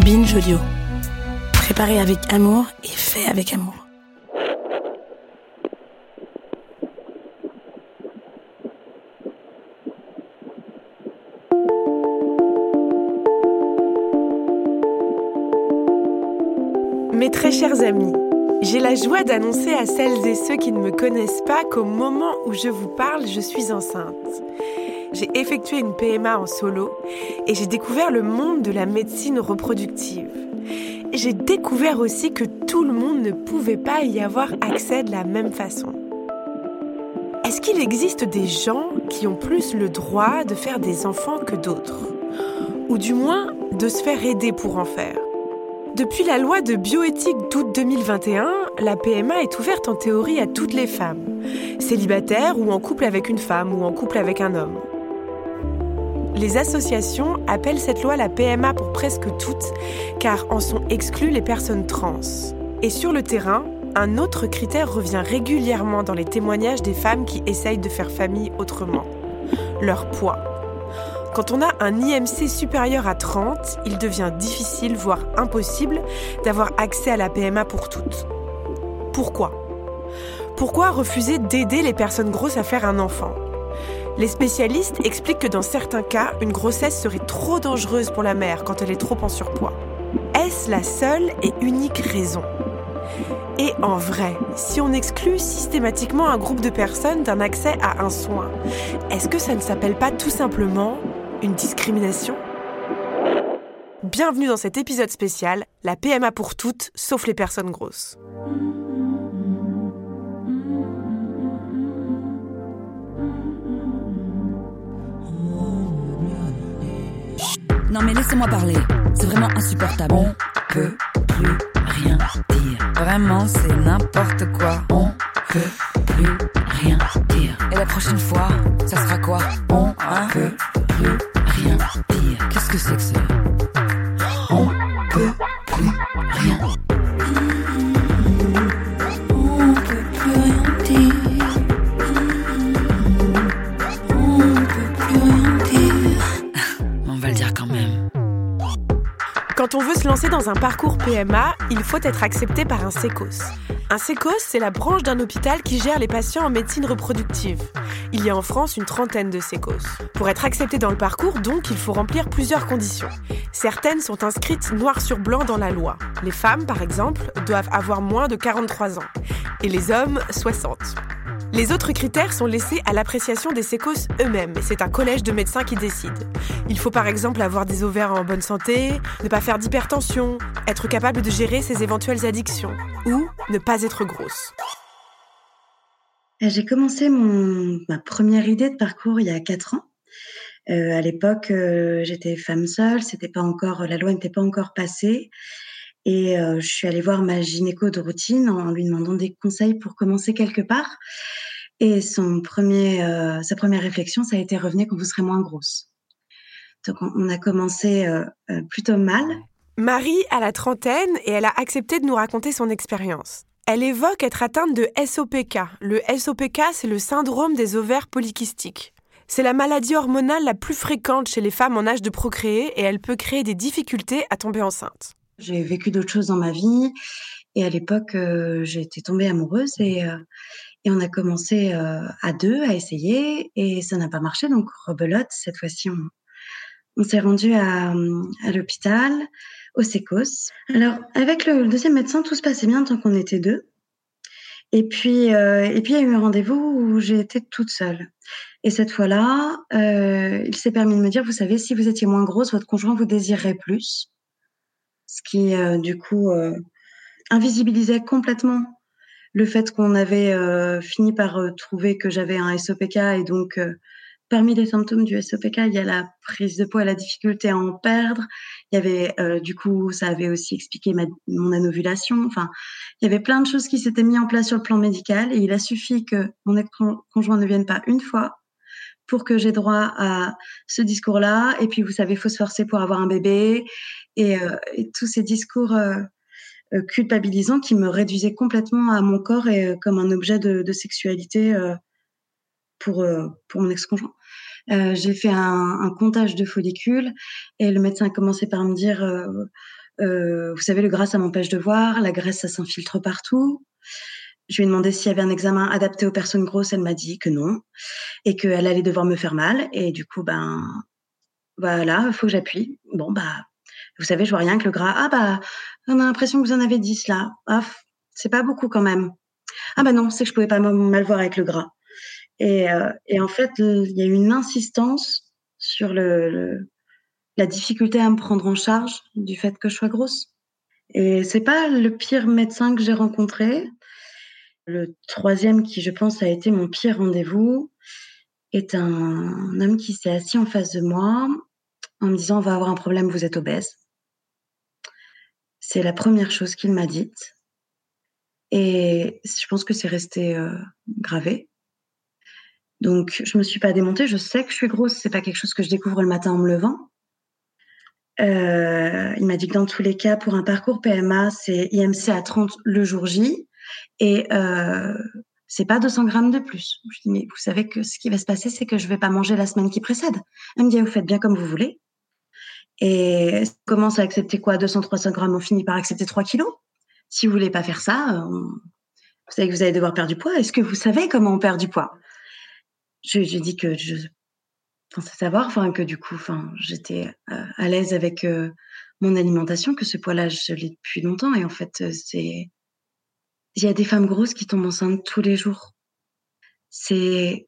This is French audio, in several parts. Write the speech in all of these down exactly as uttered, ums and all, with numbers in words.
Binge Audio. Préparé avec amour et fait avec amour. Mes très chers amis, j'ai la joie d'annoncer à celles et ceux qui ne me connaissent pas qu'au moment où je vous parle, je suis enceinte. J'ai effectué une P M A en solo et j'ai découvert le monde de la médecine reproductive. Et j'ai découvert aussi que tout le monde ne pouvait pas y avoir accès de la même façon. Est-ce qu'il existe des gens qui ont plus le droit de faire des enfants que d'autres ? Ou du moins, de se faire aider pour en faire ? Depuis la loi de bioéthique d'août deux mille vingt et un, la P M A est ouverte en théorie à toutes les femmes, célibataires ou en couple avec une femme ou en couple avec un homme. Les associations appellent cette loi la P M A pour presque toutes, car en sont exclues les personnes trans. Et sur le terrain, un autre critère revient régulièrement dans les témoignages des femmes qui essayent de faire famille autrement : leur poids. Quand on a un I M C supérieur à trente, il devient difficile, voire impossible, d'avoir accès à la P M A pour toutes. Pourquoi ? Pourquoi refuser d'aider les personnes grosses à faire un enfant ? Les spécialistes expliquent que dans certains cas, une grossesse serait trop dangereuse pour la mère quand elle est trop en surpoids. Est-ce la seule et unique raison ? Et en vrai, si on exclut systématiquement un groupe de personnes d'un accès à un soin, est-ce que ça ne s'appelle pas tout simplement une discrimination ? Bienvenue dans cet épisode spécial, la P M A pour toutes, sauf les personnes grosses. Non mais laissez-moi parler, c'est vraiment insupportable. On peut plus rien dire. Vraiment, c'est n'importe quoi. On peut plus rien dire. Et la prochaine fois, ça sera quoi ? On hein peut plus rien dire. Qu'est-ce que c'est que ça ? On peut plus rien. On peut plus rien dire. On peut plus rien dire. On va le dire quand même. Quand on veut se lancer dans un parcours P M A, il faut être accepté par un sécos. Un sécos, c'est la branche d'un hôpital qui gère les patients en médecine reproductive. Il y a en France une trentaine de sécos. Pour être accepté dans le parcours, donc, il faut remplir plusieurs conditions. Certaines sont inscrites noir sur blanc dans la loi. Les femmes, par exemple, doivent avoir moins de quarante-trois ans. Et les hommes, soixante. Les autres critères sont laissés à l'appréciation des sécos eux-mêmes. C'est un collège de médecins qui décide. Il faut par exemple avoir des ovaires en bonne santé, ne pas faire d'hypertension, être capable de gérer ses éventuelles addictions, ou ne pas être grosse. J'ai commencé mon, ma première idée de parcours il y a quatre ans. Euh, à l'époque, euh, j'étais femme seule, c'était pas encore, la loi n'était pas encore passée. Et euh, je suis allée voir ma gynéco de routine en lui demandant des conseils pour commencer quelque part. Et son premier, euh, sa première réflexion, ça a été « revenez quand vous serez moins grosse ». Donc on, on a commencé euh, euh, plutôt mal. Marie a la trentaine et elle a accepté de nous raconter son expérience. Elle évoque être atteinte de S O P K. Le S O P K, c'est le syndrome des ovaires polykystiques. C'est la maladie hormonale la plus fréquente chez les femmes en âge de procréer et elle peut créer des difficultés à tomber enceinte. J'ai vécu d'autres choses dans ma vie et à l'époque, euh, j'étais tombée amoureuse et, euh, et on a commencé euh, à deux à essayer et ça n'a pas marché. Donc, rebelote, cette fois-ci, on, on s'est rendu à, à l'hôpital, au sécos. Alors, avec le, le deuxième médecin, tout se passait bien tant qu'on était deux. Et puis, euh, et puis, il y a eu un rendez-vous où j'ai été toute seule. Et cette fois-là, euh, il s'est permis de me dire, vous savez, si vous étiez moins grosse, votre conjoint vous désirerait plus. Ce qui, euh, du coup, euh, invisibilisait complètement le fait qu'on avait euh, fini par euh, trouver que j'avais un S O P K. Et donc, euh, parmi les symptômes du S O P K, il y a la prise de poids et la difficulté à en perdre. Il y avait, euh, du coup, ça avait aussi expliqué ma, mon anovulation. Enfin, il y avait plein de choses qui s'étaient mises en place sur le plan médical. Et il a suffi que mon ex-conjoint ne vienne pas une fois pour que j'ai droit à ce discours-là. Et puis, vous savez, il faut se forcer pour avoir un bébé. Et, euh, et tous ces discours euh, euh, culpabilisants qui me réduisaient complètement à mon corps et euh, comme un objet de, de sexualité euh, pour, euh, pour mon ex-conjoint. Euh, j'ai fait un, un comptage de follicules et le médecin a commencé par me dire euh, Euh, vous savez, le gras, ça m'empêche de voir. La graisse, ça s'infiltre partout. Je lui ai demandé s'il y avait un examen adapté aux personnes grosses. Elle m'a dit que non et qu'elle allait devoir me faire mal. Et du coup, ben, voilà, il faut que j'appuie. Bon, bah, vous savez, je vois rien que le gras. Ah, bah, on a l'impression que vous en avez dix là. Ah, c'est pas beaucoup quand même. Ah, bah non, c'est que je pouvais pas mal voir avec le gras. Et, euh, et en fait, il y a eu une insistance sur le, le, la difficulté à me prendre en charge du fait que je sois grosse. Et c'est pas le pire médecin que j'ai rencontré. Le troisième qui, je pense, a été mon pire rendez-vous est un, un homme qui s'est assis en face de moi en me disant « On va avoir un problème, vous êtes obèse ». C'est la première chose qu'il m'a dite. Et je pense que c'est resté euh, gravé. Donc, je me suis pas démontée. Je sais que je suis grosse. C'est pas quelque chose que je découvre le matin en me levant. Euh, il m'a dit que dans tous les cas, pour un parcours P M A, c'est I M C à trente le jour J. Et euh, c'est pas deux cents grammes de plus. Je dis, mais vous savez que ce qui va se passer, c'est que je vais pas manger la semaine qui précède. Elle me dit, vous faites bien comme vous voulez. Et on commence à accepter quoi, deux cents, trois cents grammes, on finit par accepter trois kilos. Si vous voulez pas faire ça, on... vous savez que vous allez devoir perdre du poids. Est-ce que vous savez comment on perd du poids? Je, je dis que je pensais savoir, enfin, que du coup, enfin, j'étais euh, à l'aise avec euh, mon alimentation, que ce poids-là, je l'ai depuis longtemps. Et en fait, euh, c'est... Il y a des femmes grosses qui tombent enceintes tous les jours. C'est,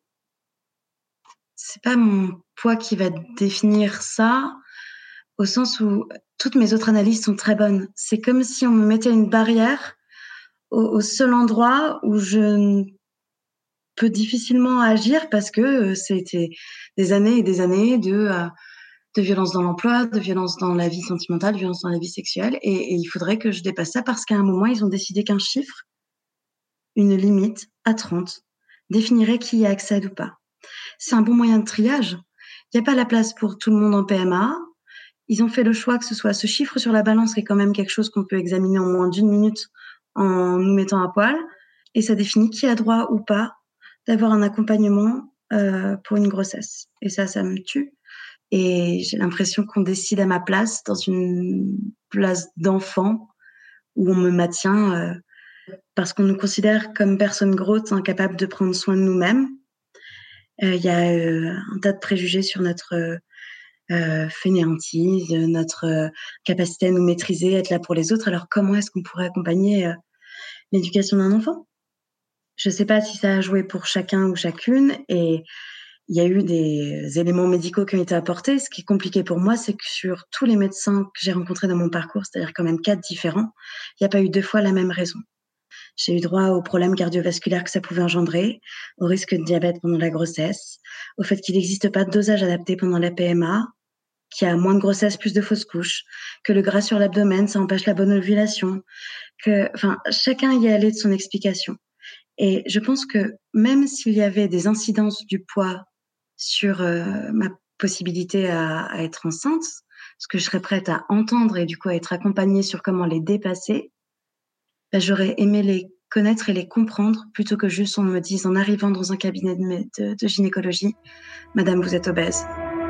c'est pas mon poids qui va définir ça, au sens où toutes mes autres analyses sont très bonnes. C'est comme si on me mettait une barrière au, au seul endroit où je peux difficilement agir parce que c'était des années et des années de, euh, de violence dans l'emploi, de violence dans la vie sentimentale, de violence dans la vie sexuelle. Et, et il faudrait que je dépasse ça parce qu'à un moment, ils ont décidé qu'un chiffre, une limite à trente, définirait qui y accède ou pas. C'est un bon moyen de triage. Il n'y a pas la place pour tout le monde en P M A. Ils ont fait le choix que ce soit ce chiffre sur la balance qui est quand même quelque chose qu'on peut examiner en moins d'une minute en nous mettant à poil. Et ça définit qui a droit ou pas d'avoir un accompagnement euh, pour une grossesse. Et ça, ça me tue. Et j'ai l'impression qu'on décide à ma place dans une place d'enfant où on me maintient euh, parce qu'on nous considère comme personnes grosses incapables de prendre soin de nous-mêmes. Il euh, y a euh, un tas de préjugés sur notre euh, fainéantise, notre euh, capacité à nous maîtriser, être là pour les autres. Alors comment est-ce qu'on pourrait accompagner euh, l'éducation d'un enfant? Je ne sais pas si ça a joué pour chacun ou chacune. Et il y a eu des éléments médicaux qui ont été apportés. Ce qui est compliqué pour moi, c'est que sur tous les médecins que j'ai rencontrés dans mon parcours, c'est-à-dire quand même quatre différents, il n'y a pas eu deux fois la même raison. J'ai eu droit aux problèmes cardiovasculaires que ça pouvait engendrer, au risque de diabète pendant la grossesse, au fait qu'il n'existe pas de dosage adapté pendant la P M A, qu'il y a moins de grossesse, plus de fausses couches, que le gras sur l'abdomen, ça empêche la bonne ovulation, que, enfin, chacun y est allé de son explication. Et je pense que même s'il y avait des incidences du poids sur euh, ma possibilité à, à être enceinte, ce que je serais prête à entendre et du coup à être accompagnée sur comment les dépasser, ben, j'aurais aimé les connaître et les comprendre plutôt que juste on me dise en arrivant dans un cabinet de, de, de gynécologie « Madame, vous êtes obèse ».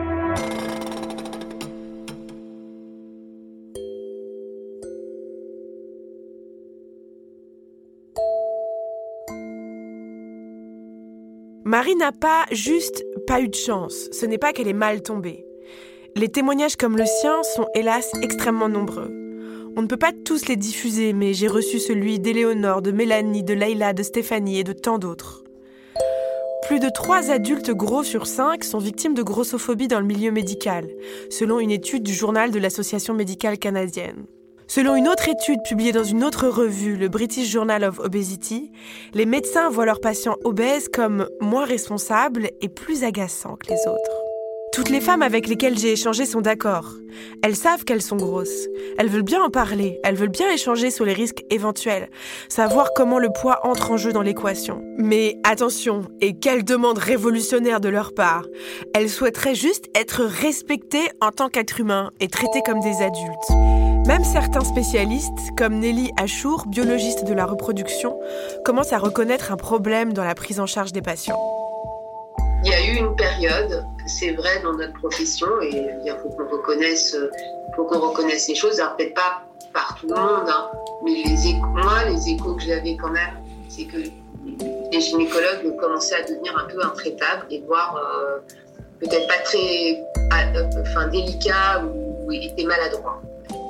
Marie n'a pas juste pas eu de chance, ce n'est pas qu'elle est mal tombée. Les témoignages comme le sien sont hélas extrêmement nombreux. On ne peut pas tous les diffuser, mais j'ai reçu celui d'Éléonore, de Mélanie, de Leïla, de Stéphanie et de tant d'autres. Plus de trois adultes gros sur cinq sont victimes de grossophobie dans le milieu médical, selon une étude du journal de l'Association médicale canadienne. Selon une autre étude publiée dans une autre revue, le British Journal of Obesity, les médecins voient leurs patients obèses comme moins responsables et plus agaçants que les autres. Toutes les femmes avec lesquelles j'ai échangé sont d'accord. Elles savent qu'elles sont grosses. Elles veulent bien en parler. Elles veulent bien échanger sur les risques éventuels. Savoir comment le poids entre en jeu dans l'équation. Mais attention, et quelle demande révolutionnaire de leur part. Elles souhaiteraient juste être respectées en tant qu'êtres humains et traitées comme des adultes. Même certains spécialistes, comme Nelly Achour, biologiste de la reproduction, commencent à reconnaître un problème dans la prise en charge des patients. Il y a eu une période, c'est vrai dans notre profession, et il faut qu'on reconnaisse, faut qu'on reconnaisse les choses. Alors peut-être pas par tout le monde, hein. Mais les échos, moi, les échos que j'avais quand même, c'est que les gynécologues commençaient à devenir un peu intraitables et voire euh, peut-être pas très euh, enfin, délicats ou, ou étaient maladroits.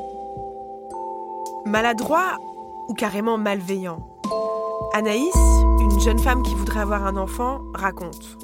Maladroit ou carrément malveillant? Anaïs, une jeune femme qui voudrait avoir un enfant, raconte.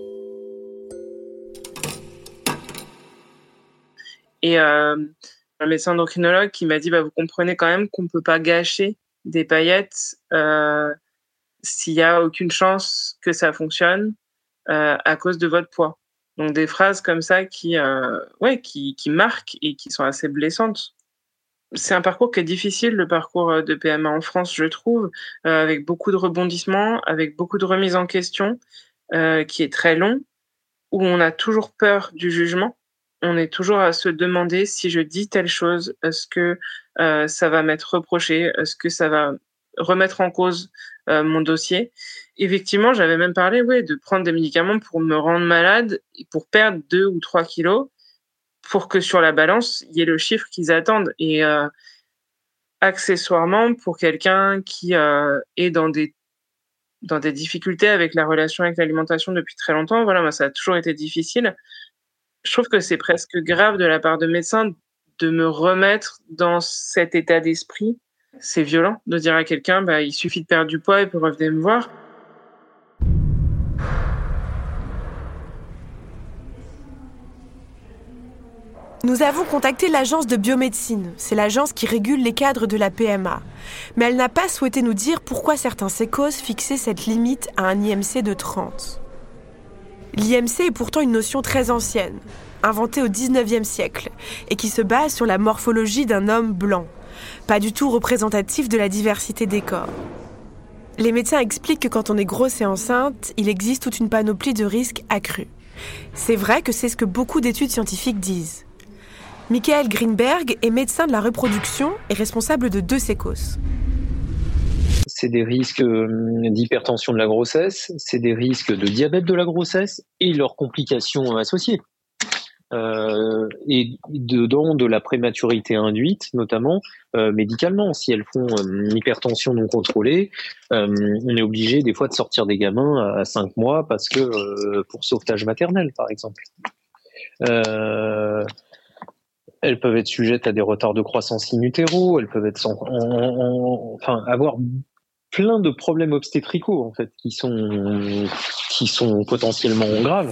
Et euh, un médecin endocrinologue qui m'a dit bah, « Vous comprenez quand même qu'on ne peut pas gâcher des paillettes euh, s'il n'y a aucune chance que ça fonctionne euh, à cause de votre poids. » Donc des phrases comme ça qui, euh, ouais, qui, qui marquent et qui sont assez blessantes. C'est un parcours qui est difficile, le parcours de P M A en France, je trouve, euh, avec beaucoup de rebondissements, avec beaucoup de remises en question, euh, qui est très long, où on a toujours peur du jugement. On est toujours à se demander si je dis telle chose, est-ce que euh, ça va m'être reproché, est-ce que ça va remettre en cause euh, mon dossier. Effectivement, j'avais même parlé ouais, de prendre des médicaments pour me rendre malade, pour perdre deux ou trois kilos, pour que sur la balance, il y ait le chiffre qu'ils attendent. Et euh, accessoirement, pour quelqu'un qui euh, est dans des, dans des difficultés avec la relation avec l'alimentation depuis très longtemps, voilà, moi, ça a toujours été difficile. Je trouve que c'est presque grave de la part de médecins de me remettre dans cet état d'esprit. C'est violent de dire à quelqu'un, bah, il suffit de perdre du poids et puis revenez me voir. Nous avons contacté l'agence de biomédecine. C'est l'agence qui régule les cadres de la P M A. Mais elle n'a pas souhaité nous dire pourquoi certains sécos fixaient cette limite à un I M C de trente. L'I M C est pourtant une notion très ancienne, inventée au dix-neuvième siècle, et qui se base sur la morphologie d'un homme blanc, pas du tout représentatif de la diversité des corps. Les médecins expliquent que quand on est grosse et enceinte, il existe toute une panoplie de risques accrus. C'est vrai que c'est ce que beaucoup d'études scientifiques disent. Michael Greenberg est médecin de la reproduction et responsable de deux sécos. C'est des risques d'hypertension de la grossesse, c'est des risques de diabète de la grossesse et leurs complications associées. Euh, et dedans de la prématurité induite, notamment euh, médicalement. Si elles font euh, une hypertension non contrôlée, euh, on est obligé des fois de sortir des gamins à cinq mois parce que euh, pour sauvetage maternel, par exemple. Euh, elles peuvent être sujettes à des retards de croissance in utero, elles peuvent être sans, en, en, enfin avoir plein de problèmes obstétricaux en fait qui sont qui sont potentiellement graves.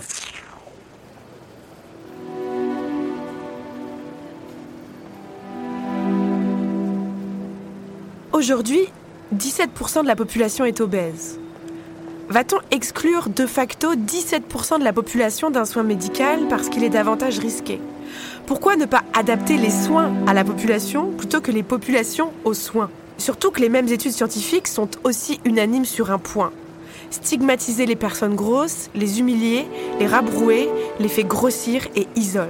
Aujourd'hui, dix-sept pour cent de la population est obèse. Va-t-on exclure de facto dix-sept pour cent de la population d'un soin médical parce qu'il est davantage risqué ? Pourquoi ne pas adapter les soins à la population plutôt que les populations aux soins ? Surtout que les mêmes études scientifiques sont aussi unanimes sur un point. Stigmatiser les personnes grosses, les humilier, les rabrouer, les fait grossir et isole.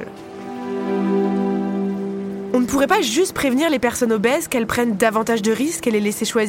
On ne pourrait pas juste prévenir les personnes obèses qu'elles prennent davantage de risques et les laisser choisir ?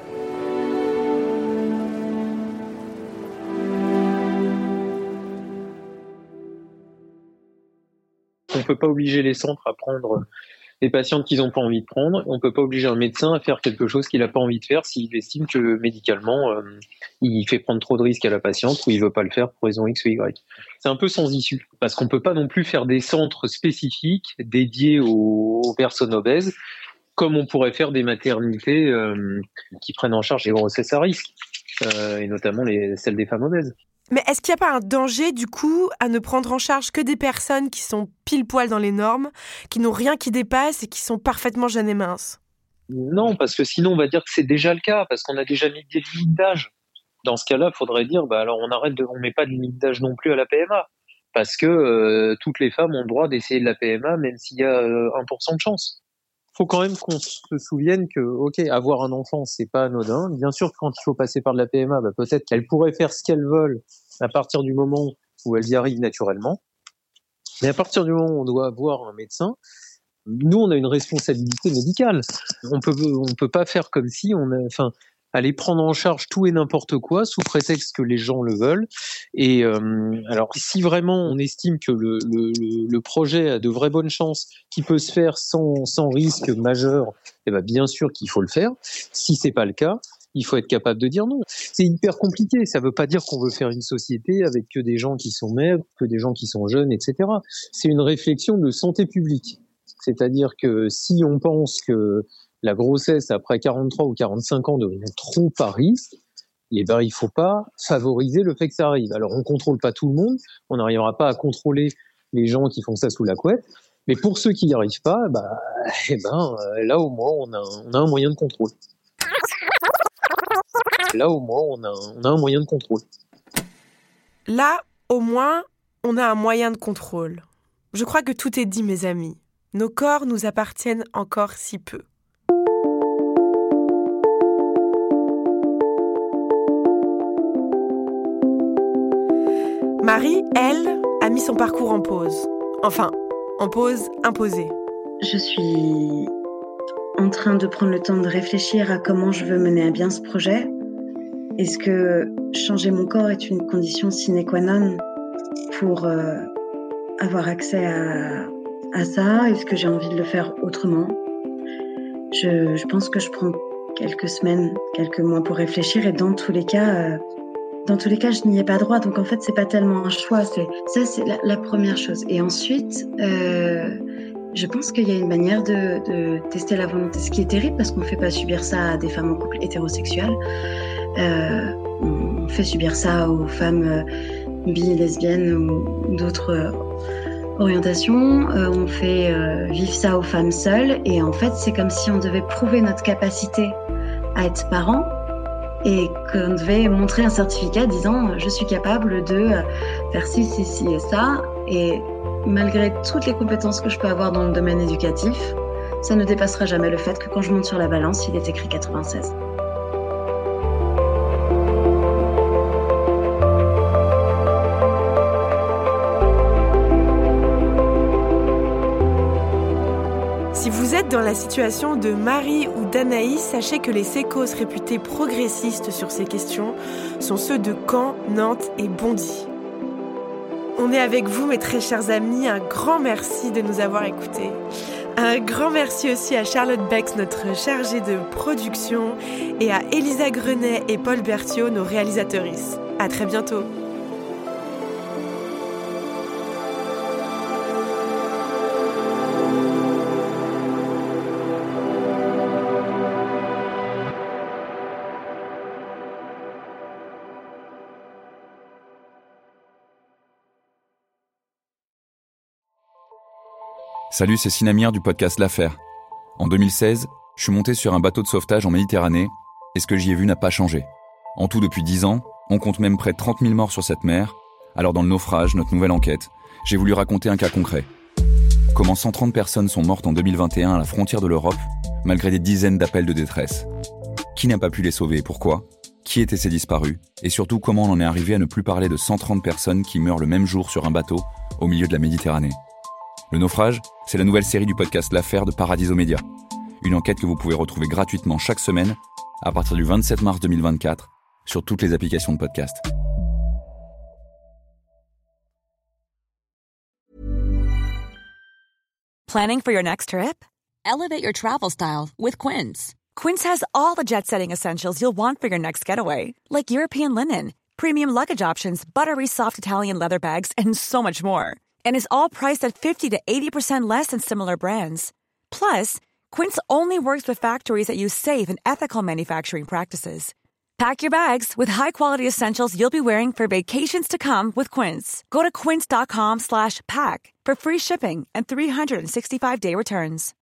On ne peut pas obliger les centres à prendre des patientes qu'ils n'ont pas envie de prendre. On ne peut pas obliger un médecin à faire quelque chose qu'il n'a pas envie de faire s'il estime que médicalement, euh, il fait prendre trop de risques à la patiente ou il ne veut pas le faire pour raison X ou Y. C'est un peu sans issue, parce qu'on ne peut pas non plus faire des centres spécifiques dédiés aux, aux personnes obèses, comme on pourrait faire des maternités euh, qui prennent en charge les grossesses à risque, euh, et notamment les, celles des femmes obèses. Mais est-ce qu'il n'y a pas un danger, du coup, à ne prendre en charge que des personnes qui sont pile-poil dans les normes, qui n'ont rien qui dépasse et qui sont parfaitement jeunes et minces ? Non, parce que sinon, on va dire que c'est déjà le cas, parce qu'on a déjà mis des limites d'âge. Dans ce cas-là, il faudrait dire, bah alors on arrête de, on met pas de limite d'âge non plus à la P M A, parce que euh, toutes les femmes ont le droit d'essayer de la P M A, même s'il y a euh, un pour cent de chance. Faut quand même qu'on se souvienne que, ok, avoir un enfant, c'est pas anodin. Bien sûr que quand il faut passer par de la P M A, bah, peut-être qu'elles pourraient faire ce qu'elles veulent à partir du moment où elles y arrivent naturellement. Mais à partir du moment où on doit avoir un médecin, nous, on a une responsabilité médicale. On peut, on peut pas faire comme si on a, enfin, aller prendre en charge tout et n'importe quoi sous prétexte que les gens le veulent. Et euh, alors, si vraiment on estime que le, le, le projet a de vraies bonnes chances, qui peut se faire sans, sans risque majeur, eh ben bien sûr qu'il faut le faire. Si c'est pas le cas, il faut être capable de dire non. C'est hyper compliqué. Ça veut pas dire qu'on veut faire une société avec que des gens qui sont maigres, que des gens qui sont jeunes, et cetera. C'est une réflexion de santé publique. C'est-à-dire que si on pense que la grossesse après quarante-trois ou quarante-cinq ans devient trop à risque, eh ben, il faut pas favoriser le fait que ça arrive. Alors, on contrôle pas tout le monde, on n'arrivera pas à contrôler les gens qui font ça sous la couette, mais pour ceux qui n'y arrivent pas, bah, eh ben, là, au moins, on a, on a un moyen de contrôle. Là, au moins, on a, on a un moyen de contrôle. Là, au moins, on a un moyen de contrôle. Je crois que tout est dit, mes amis. Nos corps nous appartiennent encore si peu. Marie, elle, a mis son parcours en pause. Enfin, en pause imposée. Je suis en train de prendre le temps de réfléchir à comment je veux mener à bien ce projet. Est-ce que changer mon corps est une condition sine qua non pour euh, avoir accès à, à ça? Est-ce que j'ai envie de le faire autrement? je, je pense que je prends quelques semaines, quelques mois pour réfléchir et dans tous les cas... Euh, Dans tous les cas, je n'y ai pas droit, donc en fait, c'est pas tellement un choix. C'est, ça, c'est la, la première chose. Et ensuite, euh, je pense qu'il y a une manière de, de tester la volonté, ce qui est terrible parce qu'on fait pas subir ça à des femmes en couple hétérosexuel. Euh, on fait subir ça aux femmes euh, bi, lesbiennes ou d'autres euh, orientations. Euh, on fait euh, vivre ça aux femmes seules. Et en fait, c'est comme si on devait prouver notre capacité à être parent. Et qu'on devait montrer un certificat disant « je suis capable de faire ci, ci, ci et ça ». Et malgré toutes les compétences que je peux avoir dans le domaine éducatif, ça ne dépassera jamais le fait que quand je monte sur la balance, il est écrit quatre-vingt-seize. Si vous êtes dans la situation de Marie ou d'Anaïs, sachez que les sécos réputés progressistes sur ces questions sont ceux de Caen, Nantes et Bondy. On est avec vous, mes très chers amis. Un grand merci de nous avoir écoutés. Un grand merci aussi à Charlotte Bex, notre chargée de production, et à Elisa Grenet et Paul Berthiaud, nos réalisatrices. À très bientôt. Salut, c'est Sinamir du podcast L'Affaire. En deux mille seize, je suis monté sur un bateau de sauvetage en Méditerranée et ce que j'y ai vu n'a pas changé. En tout, depuis dix ans, on compte même près de trente mille morts sur cette mer. Alors dans le naufrage, notre nouvelle enquête, j'ai voulu raconter un cas concret. Comment cent trente personnes sont mortes en deux mille vingt et un à la frontière de l'Europe, malgré des dizaines d'appels de détresse. Qui n'a pas pu les sauver et pourquoi? Qui étaient ces disparus? Et surtout, comment on en est arrivé à ne plus parler de cent trente personnes qui meurent le même jour sur un bateau au milieu de la Méditerranée? Le naufrage, c'est la nouvelle série du podcast L'Affaire de Paradiso Média. Une enquête que vous pouvez retrouver gratuitement chaque semaine à partir du vingt-sept mars deux mille vingt-quatre sur toutes les applications de podcast. Planning for your next trip? Elevate your travel style with Quince. Quince has all the jet-setting essentials you'll want for your next getaway, like European linen, premium luggage options, buttery soft Italian leather bags, and so much more. And is all priced at fifty to eighty percent less than similar brands. Plus, Quince only works with factories that use safe and ethical manufacturing practices. Pack your bags with high-quality essentials you'll be wearing for vacations to come with Quince. Go to quince.com slash pack for free shipping and three sixty-five day returns.